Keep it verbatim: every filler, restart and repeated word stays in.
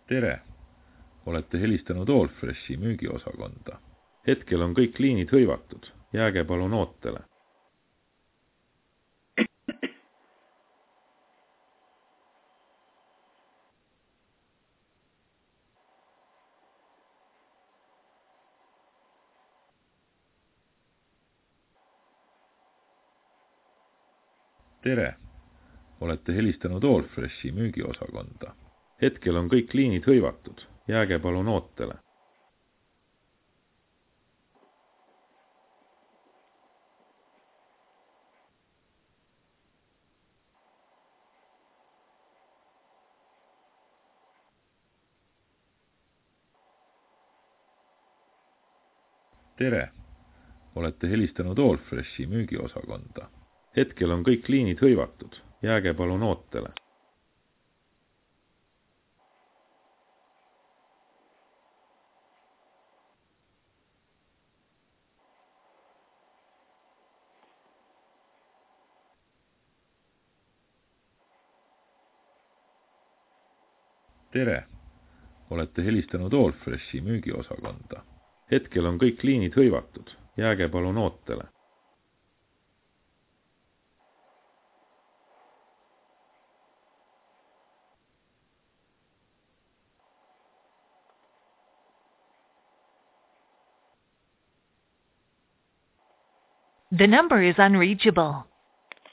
Tere! Olete helistanud Allfreshi müügiosakonda. Hetkel on kõik liinid hõivatud. Jääge palun ootele. Tere! Olete helistanud Allfreshi müügiosakonda. Hetkel on kõik liinid hõivatud. Jääge palun ootele. Tere! Olete helistanud Allfreshi müügiosakonda. Hetkel on kõik liinid hõivatud. Jääge palun ootele. Tere! Olete helistanud Allfreshi müügiosakonda. Hetkel on kõik liinid hõivatud. Jääge palun ootele. The number is unreachable.